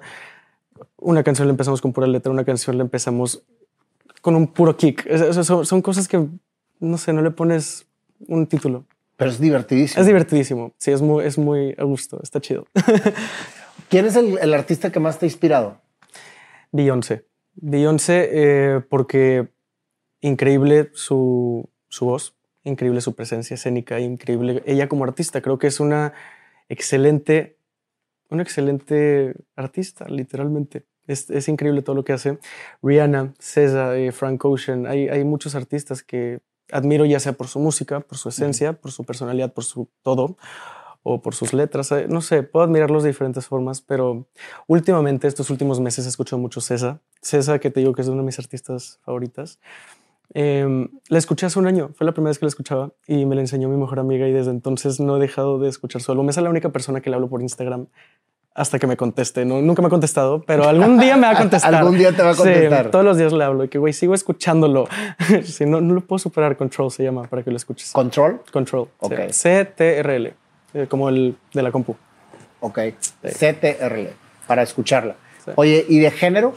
una canción la empezamos con pura letra, una canción la empezamos con un puro kick. Es, es, son, son cosas que, no sé, no le pones un título. Pero es divertidísimo. Es divertidísimo. Sí, es muy, es muy a gusto. Está chido. ¿Quién es el, el artista que más te ha inspirado? Beyoncé. Beyoncé eh, porque increíble su, su voz, increíble su presencia escénica, increíble ella como artista. Creo que es una excelente, una excelente artista, literalmente. Es, es increíble todo lo que hace. Rihanna, SZA, eh, Frank Ocean. Hay, hay muchos artistas que admiro, ya sea por su música, por su esencia, uh-huh. por su personalidad, por su todo, o por sus letras. No sé, puedo admirarlos de diferentes formas, pero últimamente, estos últimos meses, he escuchado mucho SZA. SZA, que te digo que es una de mis artistas favoritas. Eh, la escuché hace un año, fue la primera vez que la escuchaba y me la enseñó mi mejor amiga y desde entonces no he dejado de escuchar su álbum. Esa es la única persona que le hablo por Instagram hasta que me conteste. No, nunca me ha contestado, pero algún día me va a contestar. Algún día te va a contestar. Sí, todos los días le hablo y que, güey, sigo escuchándolo. Sí, no, no lo puedo superar. Control se llama para que lo escuches. ¿Control? Control. Ok. Sí. C T R L, eh, como el de la compu. Ok. Sí. C T R L, para escucharla. Sí. Oye, ¿y de géneros?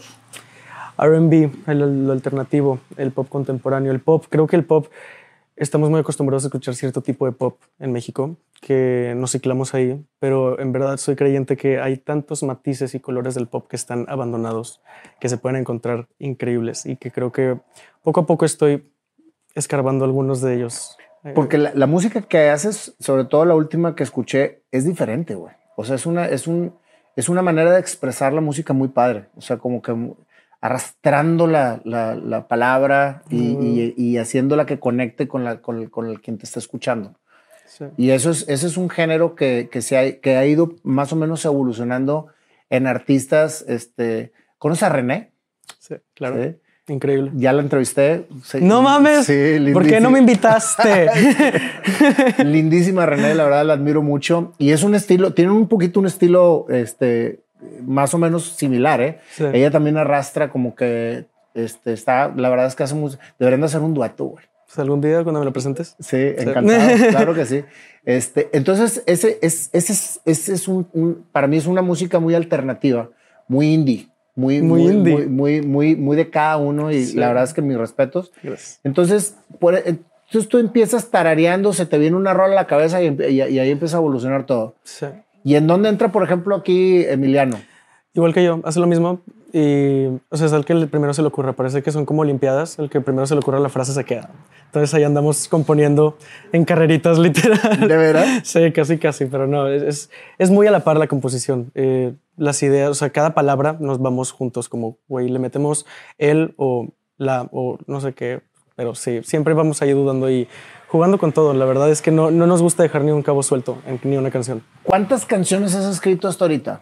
R and B, el, el alternativo, el pop contemporáneo. El pop, creo que el pop, estamos muy acostumbrados a escuchar cierto tipo de pop en México, que nos ciclamos ahí, pero en verdad soy creyente que hay tantos matices y colores del pop que están abandonados, que se pueden encontrar increíbles y que creo que poco a poco estoy escarbando algunos de ellos. Porque la, la música que haces, sobre todo la última que escuché, es diferente, güey. O sea, es una, es, un, es una manera de expresar la música muy padre. O sea, como que arrastrando la, la, la palabra y, mm. y, y haciéndola que conecte con, la, con, el, con el quien te está escuchando. Sí. Y eso es, ese es un género que, que, se ha, que ha ido más o menos evolucionando en artistas. Este, ¿conoces a René? Sí, claro. ¿Sí? Increíble. Ya la entrevisté. Sí, no mames. Sí, ¿por qué no me invitaste? Lindísima René, la verdad la admiro mucho. Y es un estilo, tiene un poquito un estilo este, más o menos similar, ¿eh? Sí. Ella también arrastra como que este, está, la verdad es que hace música. Deberían de hacer un dueto, güey. Pues algún día cuando me lo presentes. Sí, encantado. Sí. Claro que sí. Este, entonces, ese es, ese es, ese es un, un, para mí es una música muy alternativa, muy indie. Muy, muy, muy, indie. Muy, muy, muy, muy de cada uno y sí. La verdad es que mis respetos. Gracias. Entonces, por, entonces tú empiezas tarareando, se te viene una rola a la cabeza y, y, y ahí empieza a evolucionar todo. Sí. ¿Y en dónde entra, por ejemplo, aquí Emiliano? Igual que yo, hace lo mismo y, o sea, es el que el primero se le ocurra. Parece que son como olimpiadas, el que primero se le ocurra la frase se queda. Entonces ahí andamos componiendo en carreritas literal. ¿De verdad? Sí, casi, casi, pero no, es, es muy a la par la composición. Eh, las ideas, o sea, cada palabra nos vamos juntos como, güey, le metemos él o la o no sé qué, pero sí, siempre vamos ahí dudando y jugando con todo. La verdad es que no, no nos gusta dejar ni un cabo suelto en ni una canción. ¿Cuántas canciones has escrito hasta ahorita?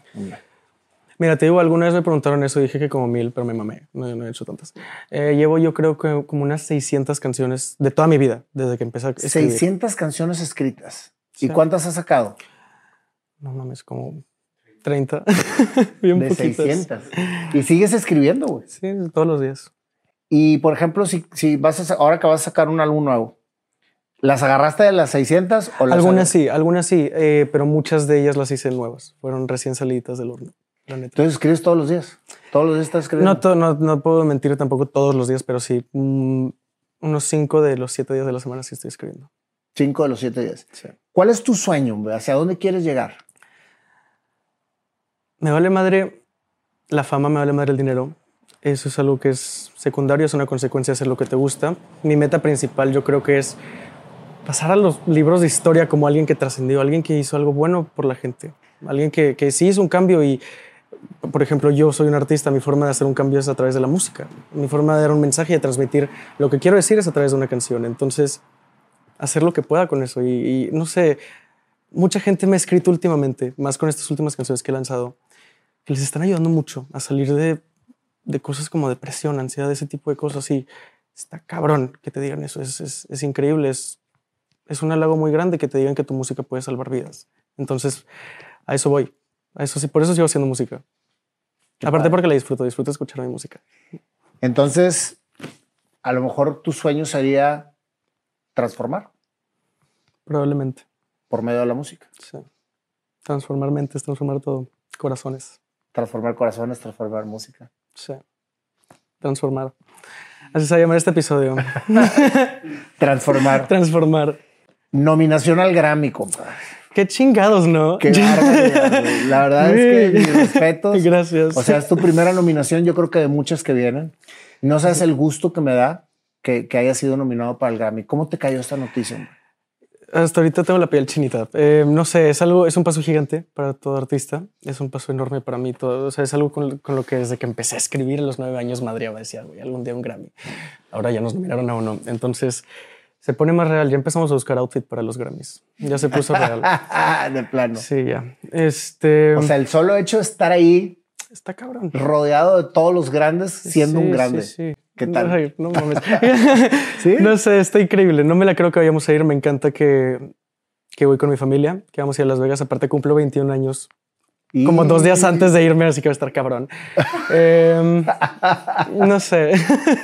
Mira, te digo, alguna vez me preguntaron eso y dije que como mil, pero me mamé, no, no he hecho tantas. Eh, llevo yo creo que como unas seiscientas canciones de toda mi vida, desde que empecé a escribir. seiscientas canciones escritas. Sí. ¿Y cuántas has sacado? No mames, como treinta. Bien de poquitas. seiscientas. ¿Y sigues escribiendo, güey? Sí, todos los días. Y, por ejemplo, si, si vas a, ahora que vas a sacar un álbum nuevo, ¿las agarraste de las seiscientas? O las algunas sí, algunas sí, eh, pero muchas de ellas las hice nuevas. Fueron recién salidas del horno. Entonces, ¿escribes todos los días? ¿Todos los días estás escribiendo? No, to, no, no puedo mentir tampoco todos los días, pero sí, mm, unos cinco de los siete días de la semana sí estoy escribiendo. Cinco de los siete días. Sí. ¿Cuál es tu sueño, hombre? ¿Hacia dónde quieres llegar? Me vale madre la fama, me vale madre el dinero. Eso es algo que es secundario, es una consecuencia de hacer lo que te gusta. Mi meta principal yo creo que es pasar a los libros de historia como alguien que trascendió, alguien que hizo algo bueno por la gente, alguien que, que sí hizo un cambio y, por ejemplo, yo soy un artista, mi forma de hacer un cambio es a través de la música, mi forma de dar un mensaje y de transmitir lo que quiero decir es a través de una canción, entonces hacer lo que pueda con eso y, y no sé, mucha gente me ha escrito últimamente, más con estas últimas canciones que he lanzado, que les están ayudando mucho a salir de, de cosas como depresión, ansiedad, ese tipo de cosas y está cabrón que te digan eso, es, es, es increíble, es, es un halago muy grande que te digan que tu música puede salvar vidas, entonces a eso voy. Eso sí, por eso sigo haciendo música. Qué Aparte padre. Porque la disfruto, disfruto escuchar mi música. Entonces, a lo mejor tu sueño sería transformar. Probablemente. Por medio de la música. Sí. Transformar mentes, transformar todo. Corazones. Transformar corazones, transformar música. Sí. Transformar. Así se va a llamar este episodio. Transformar. Transformar. Nominación al Grammy, compadre. Qué chingados, ¿no? Qué barbaridad, güey. La verdad es que mis respetos. Gracias. O sea, es tu primera nominación, yo creo que de muchas que vienen. No sabes el gusto que me da que, que haya sido nominado para el Grammy. ¿Cómo te cayó esta noticia, hombre? Hasta ahorita tengo la piel chinita. Eh, no sé, es algo, es un paso gigante para todo artista. Es un paso enorme para mí. Todo, o sea, es algo con, con lo que desde que empecé a escribir a los nueve años madreaba. Decía, güey, algún día un Grammy. Ahora ya nos nominaron a uno. Entonces se pone más real. Ya empezamos a buscar outfit para los Grammys. Ya se puso real. De plano. Sí, ya. Este... O sea, el solo hecho de estar ahí... Está cabrón. Rodeado de todos los grandes, siendo sí, un grande. Sí, sí. ¿Qué tal? Ay, no mames. ¿Sí? No sé, está increíble. No me la creo que vayamos a ir. Me encanta que, que voy con mi familia, que vamos a ir a Las Vegas. Aparte cumplo veintiún años. Y... como dos días antes de irme, así que va a estar cabrón. eh, no sé.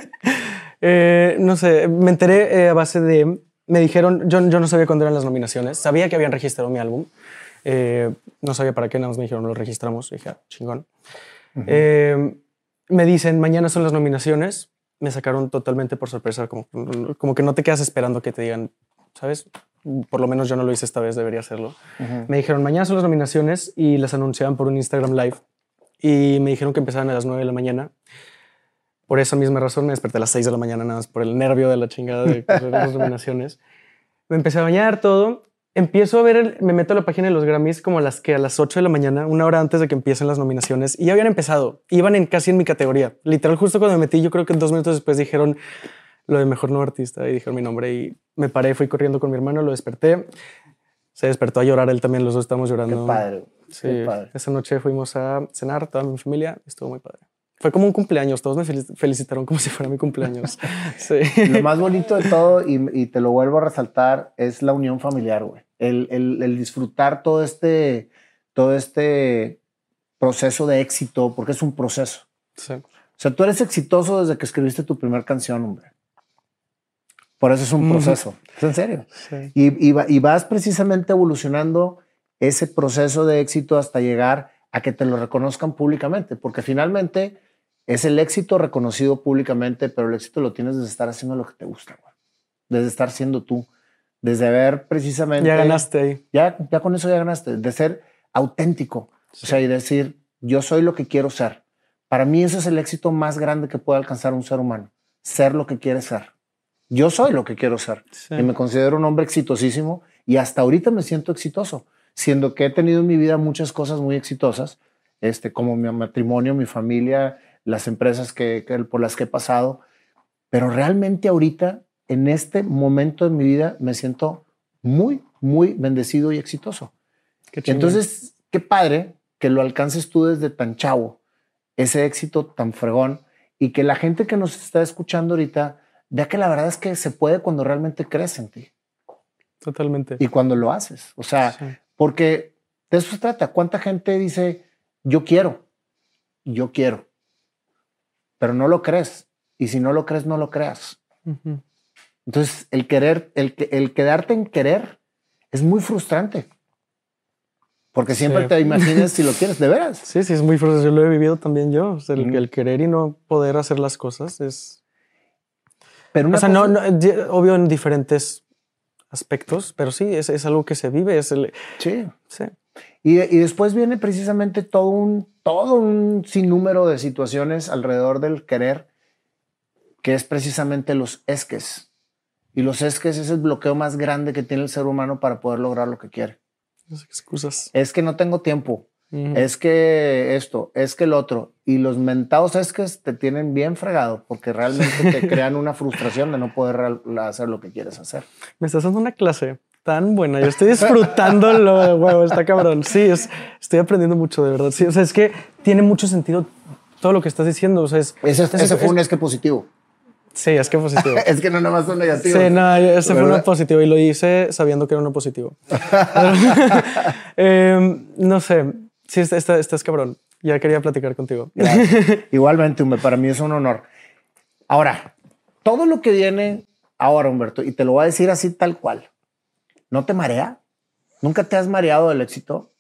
eh, no sé. Me enteré eh, a base de... Me dijeron... Yo, yo no sabía cuándo eran las nominaciones. Sabía que habían registrado mi álbum. Eh, no sabía para qué. Nada más me dijeron, lo registramos. Y dije, ah, chingón. Uh-huh. eh, me dicen, mañana son las nominaciones. Me sacaron totalmente por sorpresa. Como, como que no te quedas esperando que te digan, ¿sabes? Por lo menos yo no lo hice esta vez, debería hacerlo. Uh-huh. Me dijeron, mañana son las nominaciones y las anunciaban por un Instagram Live. Y me dijeron que empezaban a las nueve de la mañana. Por esa misma razón me desperté a las seis de la mañana, nada más por el nervio de la chingada de las nominaciones. Me empecé a bañar, todo. Empiezo a ver, el, me meto a la página de los Grammys como a las, que a las ocho de la mañana, una hora antes de que empiecen las nominaciones. Y ya habían empezado. Iban en, casi en mi categoría. Literal, justo cuando me metí, yo creo que dos minutos después dijeron lo de mejor nuevo artista y dijeron mi nombre. Y me paré, fui corriendo con mi hermano, lo desperté. Se despertó a llorar, él también, los dos estábamos llorando. Qué padre. Sí, Qué padre. Esa noche fuimos a cenar, toda mi familia, estuvo muy padre. Fue como un cumpleaños, todos me felicitaron como si fuera mi cumpleaños. Sí. Lo más bonito de todo, y, y te lo vuelvo a resaltar, es la unión familiar, güey. El, el, el disfrutar todo este, todo este proceso de éxito, porque es un proceso. Sí. O sea, tú eres exitoso desde que escribiste tu primera canción, hombre. Por eso es un proceso. Mm. ¿Es en serio? Sí. Y, y, y vas precisamente evolucionando ese proceso de éxito hasta llegar a que te lo reconozcan públicamente, porque finalmente es el éxito reconocido públicamente, pero el éxito lo tienes desde estar haciendo lo que te gusta, güey. Desde estar siendo tú. Desde ver precisamente... Ya ganaste ahí. Ya, ya con eso ya ganaste. De ser auténtico. Sí. O sea, y decir, yo soy lo que quiero ser. Para mí ese es el éxito más grande que puede alcanzar un ser humano. Ser lo que quiere ser. Yo soy lo que quiero ser. Sí. Y me considero un hombre exitosísimo. Y hasta ahorita me siento exitoso. Siendo que he tenido en mi vida muchas cosas muy exitosas. Este, como mi matrimonio, mi familia, las empresas que, que, por las que he pasado. Pero realmente ahorita... en este momento de mi vida me siento muy, muy bendecido y exitoso. Qué Entonces, qué padre que lo alcances tú desde tan chavo, ese éxito tan fregón, y que la gente que nos está escuchando ahorita vea que la verdad es que se puede cuando realmente crees en ti. Totalmente. Y cuando lo haces. O sea, sí. Porque de eso se trata. ¿Cuánta gente dice, yo quiero, yo quiero, pero no lo crees? Y si no lo crees, no lo creas. Uh-huh. Entonces, el querer, el, el quedarte en querer es muy frustrante. Porque siempre Sí. te imaginas si lo quieres, de veras. Sí, sí, es muy frustrante. Yo lo he vivido también yo. O sea, el, Ujú. el querer y no poder hacer las cosas es... Pero una O sea, cosa- no, no, ye- obvio en diferentes aspectos, pero sí, es, es algo que se vive. Es el, Sí. sí. Y, y después viene precisamente todo un, todo un sinnúmero de situaciones alrededor del querer, que es precisamente los esques. Y los esques es el bloqueo más grande que tiene el ser humano para poder lograr lo que quiere. Las excusas. Es que no tengo tiempo, Ujú. es que esto, es que el otro. Y los mentados esques te tienen bien fregado porque realmente te crean una frustración de no poder real- hacer lo que quieres hacer. Me estás dando una clase tan buena. Yo estoy disfrutando lo huevo, está cabrón. Sí, es, estoy aprendiendo mucho, de verdad. Sí, o sea, es que tiene mucho sentido todo lo que estás diciendo. O sea, es, Ese, es- ese fue es- un esque positivo. Sí, es que positivo. Es que no nada más son negativos. Sí, no, ese fue ¿Verdad? uno positivo y lo hice sabiendo que era uno positivo. Eh, no sé, sí, estás, estás cabrón. Ya quería platicar contigo. Gracias. Igualmente, Humbe, para mí es un honor. Ahora, todo lo que viene ahora, Humberto, y te lo voy a decir así tal cual, ¿no te marea? ¿Nunca te has mareado del éxito?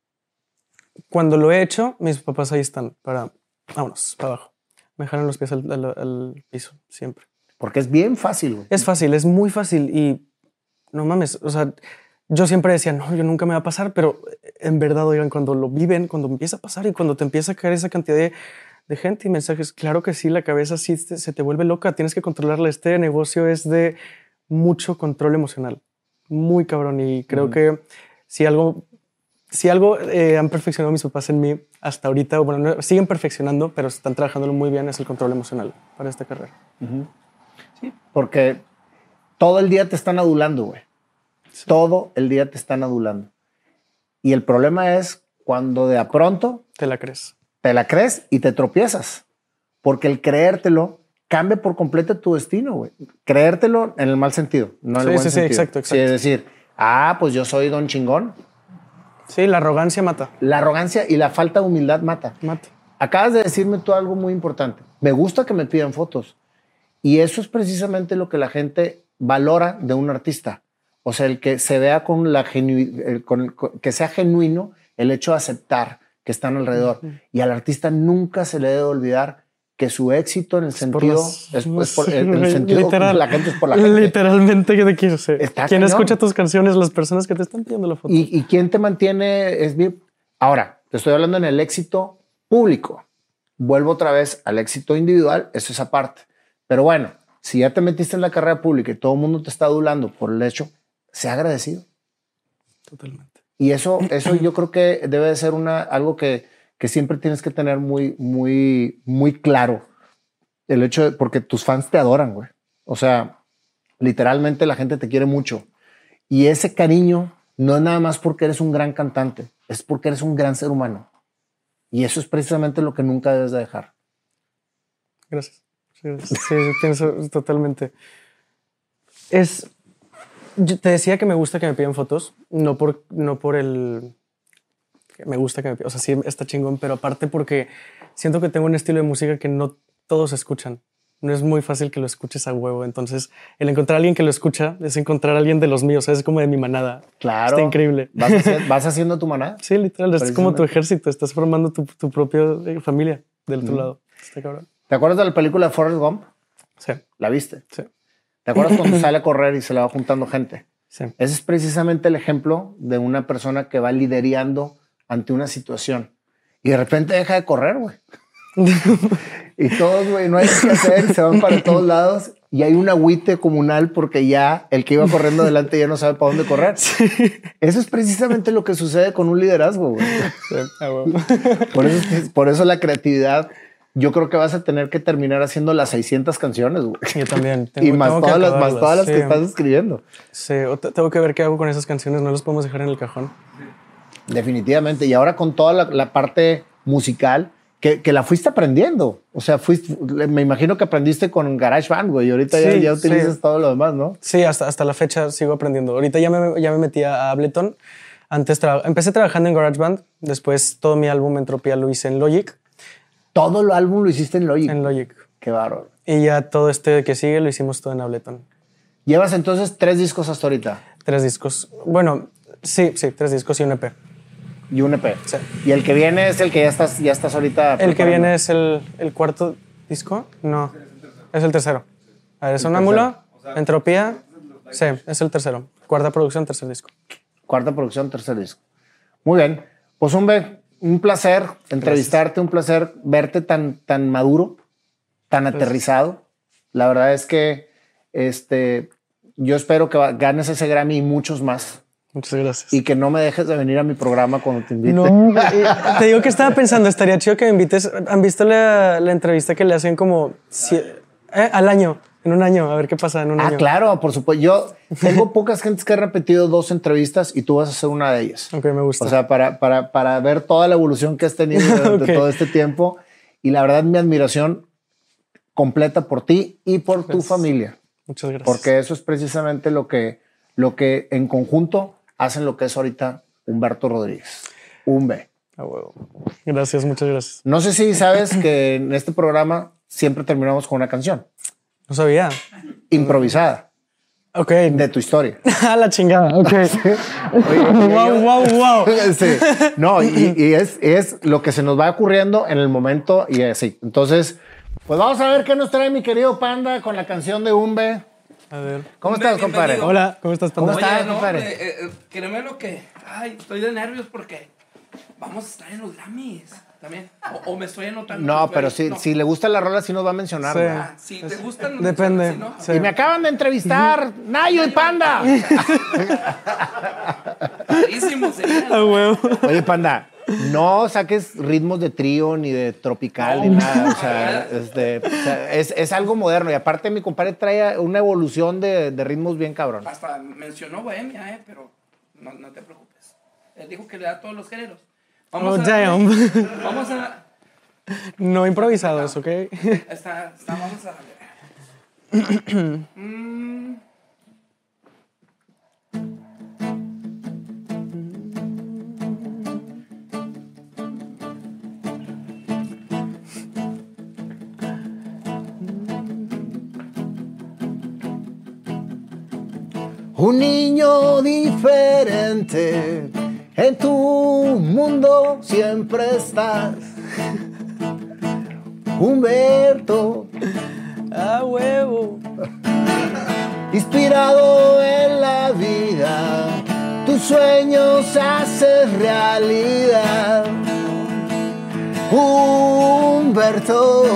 Cuando lo he hecho, mis papás ahí están para, vámonos, para abajo. Me jalan los pies al, al- al piso, siempre. Porque es bien fácil, güey. Es fácil, es muy fácil y no mames, o sea, yo siempre decía, no, yo nunca me va a pasar, pero en verdad, oigan, cuando lo viven, cuando empieza a pasar y cuando te empieza a caer esa cantidad de, de gente y mensajes, claro que sí, la cabeza sí te- se te vuelve loca, tienes que controlarla. Este negocio es de mucho control emocional, muy cabrón, y creo Ujú. que si algo, si algo eh, han perfeccionado mis papás en mí hasta ahorita, o bueno, no- siguen perfeccionando, pero están trabajándolo muy bien, es el control emocional para esta carrera. Porque todo el día te están adulando, güey. Todo el día te están adulando. Y el problema es cuando de a pronto ¿Te la crees? te la crees y te tropiezas. Porque el creértelo cambia por completo tu destino, güey. Creértelo en el mal sentido, no en Sí, el buen sí, sí, sentido. exacto, exacto. Sí, es decir, ah, pues yo soy don chingón. Sí, la arrogancia mata, La arrogancia y la falta de humildad mata. mata. Acabas de decirme tú algo muy importante. Me gusta que me pidan fotos. Y eso es precisamente lo que la gente valora de un artista. O sea, el que se vea con la genu- el- con- con- que sea genuino el hecho de aceptar que están alrededor. Y al artista nunca se le debe olvidar que su éxito en el Por sentido las- es, es por en el sentido Literal. de la gente es por la gente. Literalmente que te quiero ser. Está ¿Quién cañón. escucha tus canciones? Las personas que te están pidiendo la foto. ¿Y, y quién te mantiene? Es bien. Ahora, te estoy hablando en el éxito público. Vuelvo otra vez al éxito individual, eso es aparte. Pero bueno, si ya te metiste en la carrera pública y todo el mundo te está adulando por el hecho, sea agradecido. Totalmente. Y eso, eso yo creo que debe de ser una, algo que, que siempre tienes que tener muy, muy, muy claro. El hecho de, porque tus fans te adoran, güey. O sea, literalmente la gente te quiere mucho. Y ese cariño no es nada más porque eres un gran cantante, es porque eres un gran ser humano. Y eso es precisamente lo que nunca debes de dejar. Gracias. Sí, sí, pienso totalmente. Es. Yo te decía que me gusta que me piden fotos, no por, no por el. Que me gusta que me pidan. O sea, sí está chingón, pero aparte porque siento que tengo un estilo de música que no todos escuchan. No es muy fácil que lo escuches a huevo. Entonces, el encontrar a alguien que lo escucha es encontrar a alguien de los míos. Es como de mi manada. Claro. Está increíble. ¿Vas, haciendo, vas haciendo tu maná? Sí, literal. Es como tu Precisamente. ejército. Estás formando tu, tu propia eh, familia del otro Ujú. lado. Está cabrón. ¿Te acuerdas de la película Forrest Gump? Sí, ¿La viste? sí, ¿Te acuerdas cuando sale a correr y se le va juntando gente? sí. Ese es precisamente el ejemplo de una persona que va liderando ante una situación y de repente deja de correr, güey. Y todos, güey, no hay qué hacer, se van para todos lados y hay un agüite comunal porque ya el que iba corriendo delante ya no sabe para dónde correr. Eso es precisamente lo que sucede con un liderazgo, güey. Sí, a huevo. Por eso, es que- por eso la creatividad, yo creo que vas a tener que terminar haciendo las seiscientas canciones, güey. Yo también. Tengo, Y más tengo que todas, las, más acabarlas, todas las sí. que estás escribiendo. Sí, o te- tengo que ver qué hago con esas canciones. No las podemos dejar en el cajón. Definitivamente. Y ahora con toda la, la parte musical que, que la fuiste aprendiendo. O sea, fuiste, me imagino que aprendiste con GarageBand, güey. Y ahorita ya, Sí, ya utilizas sí. todo lo demás, ¿no? Sí, hasta, hasta la fecha sigo aprendiendo. Ahorita ya me, ya me metí a Ableton. Antes tra- empecé trabajando en GarageBand. Después todo mi álbum Entropía lo hice en Logic. Todo el álbum lo hiciste en Logic. En Logic. Qué bárbaro. Y ya todo este que sigue lo hicimos todo en Ableton. Llevas entonces tres discos hasta ahorita. Tres discos. Bueno, sí, sí, tres discos y un E P. Y un E P. Sí. Y el que viene es el que ya estás, ya estás ahorita. El que preparando. viene es el, el cuarto disco. No, es el tercero. A ver, Sonámbulo, Entropía. Sí, es el tercero. Cuarta producción, tercer disco. Cuarta producción, tercer disco. Muy bien. Pues, Umbe, un placer entrevistarte, Gracias. Un placer verte tan, tan maduro, tan Gracias. Aterrizado. La verdad es que este, yo espero que ganes ese Grammy y muchos más. Muchas gracias. Y que no me dejes de venir a mi programa cuando te invite. No, te digo que estaba pensando, estaría chido que me invites. ¿Han visto la, la entrevista que le hacen como si, eh, al año? En un año, a ver qué pasa en un ah, año. Ah, claro, por supuesto. Yo tengo pocas gentes que han repetido dos entrevistas y tú vas a ser una de ellas. Ok, me gusta. O sea, para, para, para ver toda la evolución que has tenido durante okay. todo este tiempo. Y la verdad, mi admiración completa por ti y por gracias. Tu familia. Muchas gracias. Porque eso es precisamente lo que, lo que en conjunto hacen lo que es ahorita Humberto Rodríguez. Umbe. Ah, huevo. Gracias, muchas gracias. No sé si sabes que en este programa siempre terminamos con una canción. No sabía. Improvisada. Ok. De tu historia. A la chingada. Ok. Wow, wow, wow. Sí. No, y, y es, es lo que se nos va ocurriendo en el momento y así. Entonces, pues vamos a ver qué nos trae mi querido Panda con la canción de Umbe. A ver. ¿Cómo Umbe, estás, compadre? Bienvenido. Hola, ¿cómo estás, Panda? ¿Cómo estás, Oye, no, compadre? Eh, eh, créeme lo que... Ay, estoy de nervios porque vamos a estar en los Grammys también. O, o me estoy anotando. No, pero si, no. si le gusta la rola, sí nos va a mencionar. Sí. Ah, si te gustan... Depende. Si no, sí. Y me acaban de entrevistar Nayo y Panda. Padrísimo, sería. A huevo. Oye, Panda, no saques ritmos de trío ni de tropical ni nada. O sea, este, o sea es, es algo moderno. Y aparte, mi compadre trae una evolución de, de ritmos bien cabrón. Hasta mencionó Bohemia, eh, pero no, no te preocupes. Él dijo que le da todos los géneros. Vamos oh, a damn. Darle, vamos a... No improvisados, ¿ok? Está, está, vamos a darle. mm. Un niño diferente, en tu mundo siempre estás. Humberto, a huevo. Inspirado en la vida, tus sueños haces realidad. Humberto,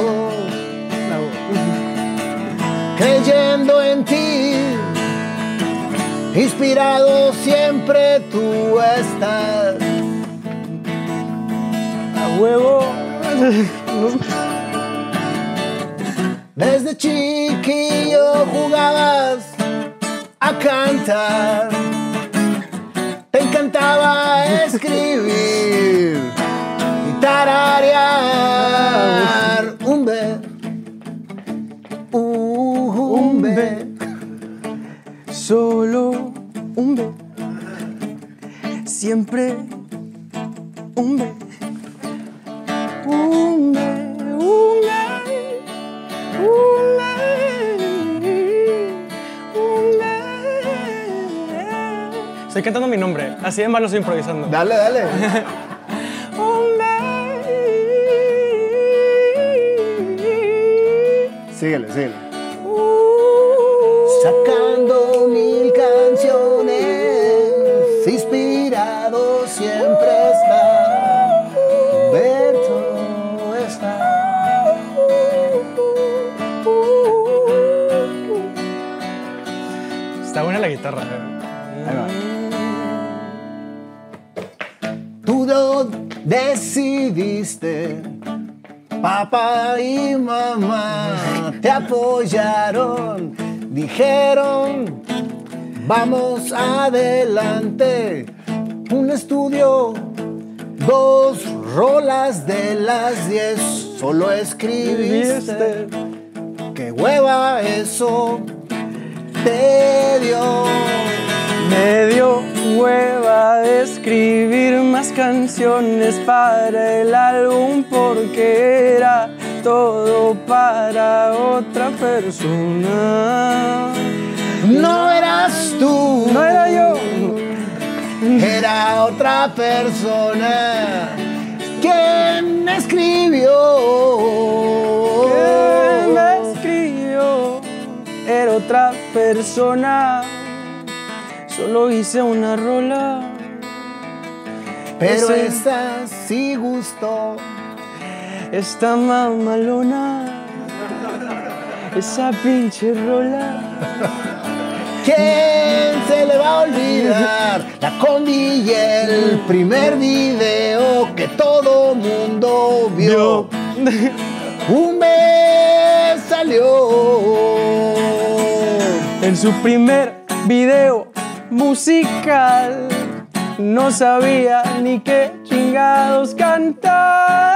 creyendo en ti. Inspirado siempre tú estás. A huevo. Desde chiquillo jugabas a cantar. Te encantaba escribir y tararear. Umbe, uh, umbe. Solo Umbe, siempre Umbe, Umbe, Umbe, Umbe, Umbe. Estoy cantando mi nombre, así de mal lo estoy improvisando. Dale, dale. Umbe. Síguele, síguele. Sacando mil canciones, inspirado siempre está. Humberto está. Está buena la guitarra. Ahí va. Tú lo decidiste. Papá y mamá te apoyaron. Dijeron, vamos adelante, un estudio, dos rolas de las diez, solo escribiste, qué hueva eso te dio. Me dio hueva escribir más canciones para el álbum porque era todo para otra persona. No eras tú, no era yo. era otra persona. ¿Quién me escribió? ¿Quién me escribió? Era otra persona. Solo hice una rola. Pero Ese- esta sí gustó. Esta mamalona. Esa pinche rola. ¿Quién se le va a olvidar la Condi y el primer video que todo mundo vio? Un mes salió. En su primer video musical no sabía ni qué chingados cantar.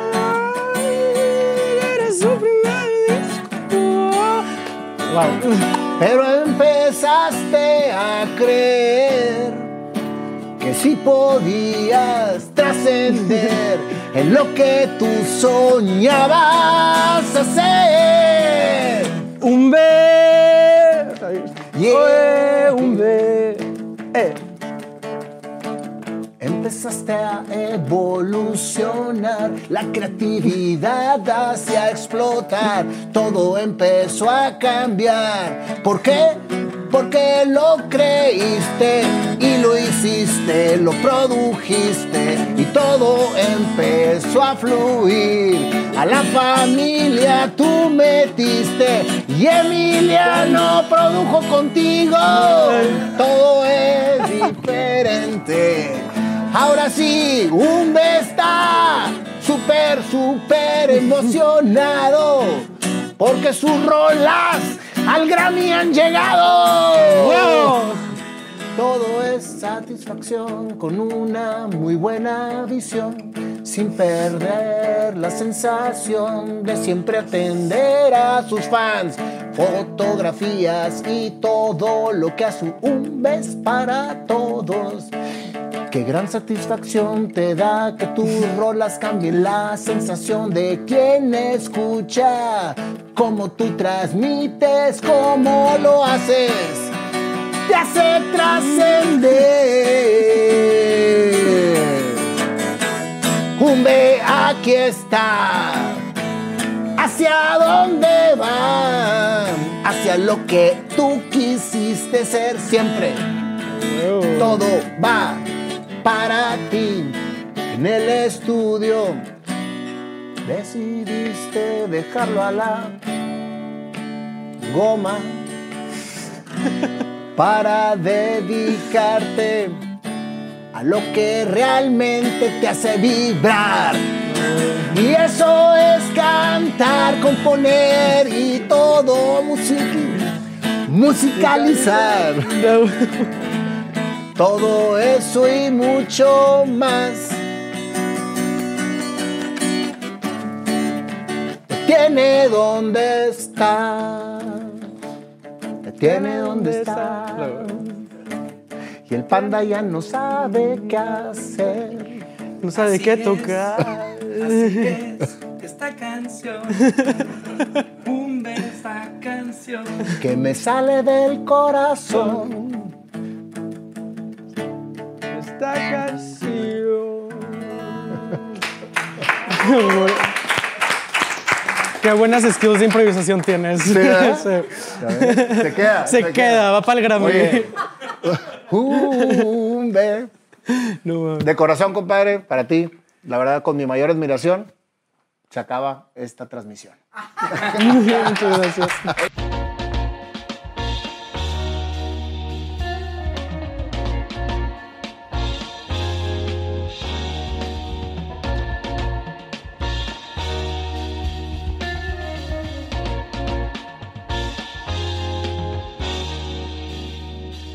Era su primer disco. Wow. Pero empezaste a creer que sí podías trascender en lo que tú soñabas hacer. Un B. Yeah. Oye, un B. Eh. Empezaste a evolucionar, la creatividad hacia explotar, todo empezó a cambiar. ¿Por qué? Porque lo creíste y lo hiciste, lo produjiste y todo empezó a fluir. A la familia tú metiste y Emiliano produjo contigo. Todo es diferente. Ahora sí, Umbe está súper, súper emocionado porque sus rolas al Grammy han llegado. Wow. Todo es satisfacción con una muy buena visión, sin perder la sensación de siempre atender a sus fans. Fotografías y todo lo que hace Umbe es para todos. Qué gran satisfacción te da que tus rolas cambien la sensación de quien escucha. Cómo tú transmites, cómo lo haces, te hace trascender. Umbe, aquí está. ¿Hacia dónde va? Hacia lo que tú quisiste ser siempre. Todo va para ti. En el estudio decidiste dejarlo a la goma para dedicarte a lo que realmente te hace vibrar. Y eso es cantar, componer y todo music- musicalizar. Todo eso y mucho más. Te tiene donde está. Te tiene donde está. Y el panda ya no sabe qué hacer. No sabe Así qué es. tocar. Así es esta canción. Umbe esta canción. Que me sale del corazón. Esta canción. Qué buenas skills de improvisación tienes. ¿Sí, verdad? Sí. Se queda. Se queda, va para el Grammy. Oye. Umbe. No, mames. De corazón, compadre, para ti, la verdad, con mi mayor admiración, se acaba esta transmisión. Muchas gracias.